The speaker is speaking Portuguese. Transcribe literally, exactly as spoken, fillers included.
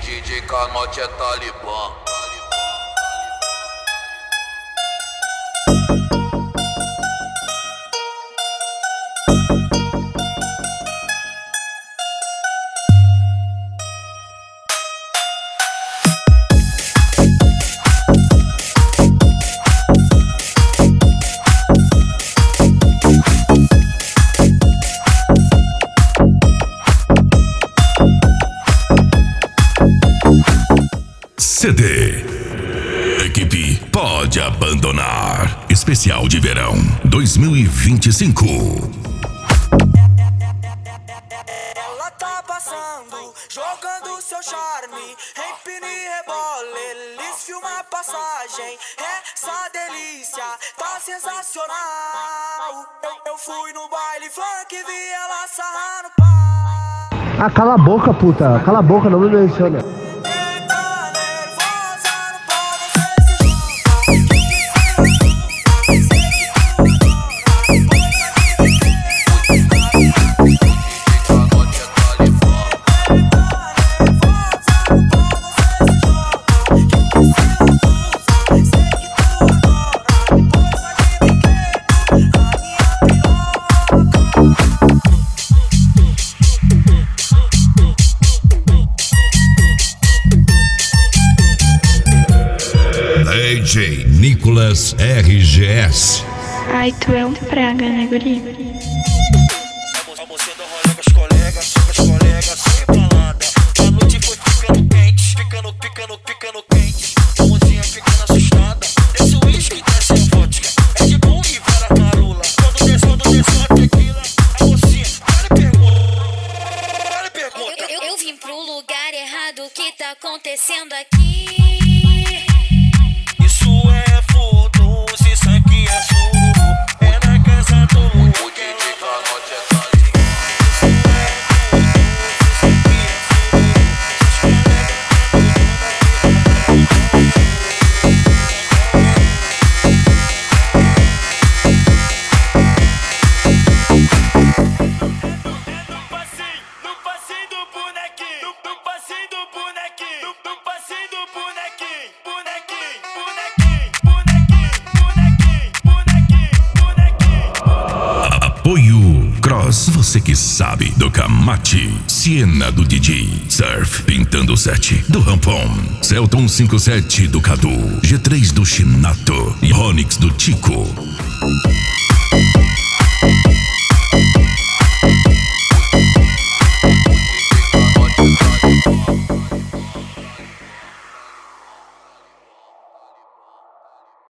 D J Canote é talibã. C D Equipe Pode Abandonar. Especial de Verão dois mil e vinte e cinco. Ela tá passando, jogando seu charme, empine e rebole, eles filmam a passagem. Essa delícia tá sensacional. Eu, eu fui no baile funk, vi ela sarrar no pau. Ah, cala a boca, puta. Cala a boca, não me menciona. D J Nicolas R G S. Ai, tu é um praga, né, guri? Almocendo rolê com as colegas, com as colegas, sem balada. A noite foi ficando quente, ficando, ficando, ficando quente. A mocinha ficando assustada. Desce o uísque, desce a vodka. É de bom e vara marula. Quando desce, quando desce a tequila, a mocinha, cara pergunta, cara pergunta. Eu, eu, eu vim pro lugar errado, o que tá acontecendo aqui? Isso é foto, isso aqui é sururu. É na casa do Lu. O D J Canote é talibã. No passeio do bonequinho, no passeio do bonequinho, no passeio do bonequinho, bonequinho, bonequinho, bonequinho, bonequinho, bonequinho. Apoio Cross, você que sabe, do Camate. Siena do D J. Surf Pintando sete do Rampon. Celton cinquenta e sete do Cadu. G três do Chinato. E Onyx do Tico.